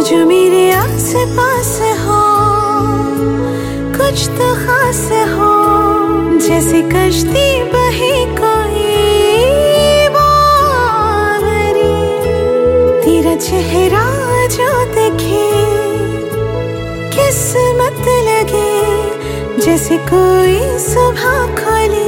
जो मेरे आस पास हो, कुछ तो खास हो, जैसे कश्ती बहे कोई बावरी। तेरा चेहरा जो दिखे किस्मत लगे, जैसे कोई सुबह खोले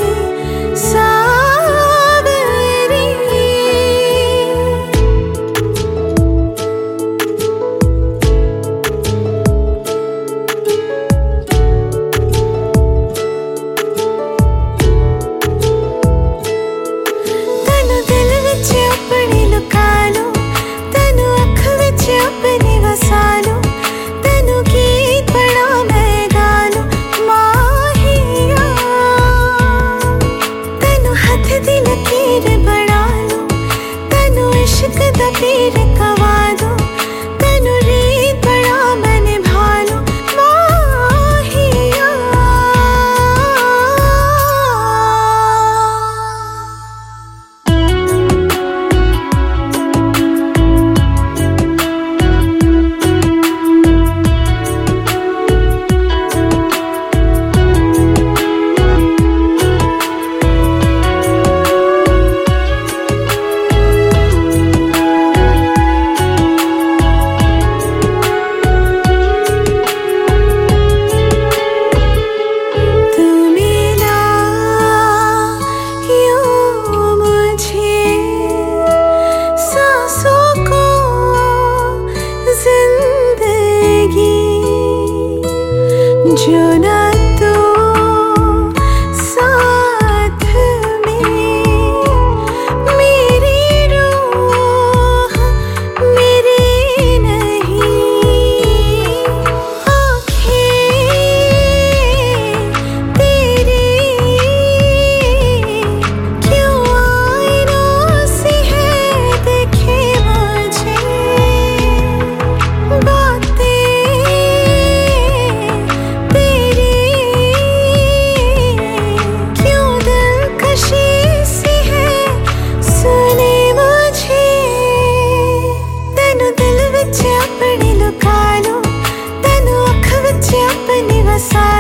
पीर कवा दो, तेनू रीत बड़ा मैंने भालो माहिया। जो ना तो साथ में मेरी रूह मेरी नहीं, आँखें तेरी क्यों आईनों सी है देखे मुझे। अपनी लुका लो, तेनू अख विच अपनी वसा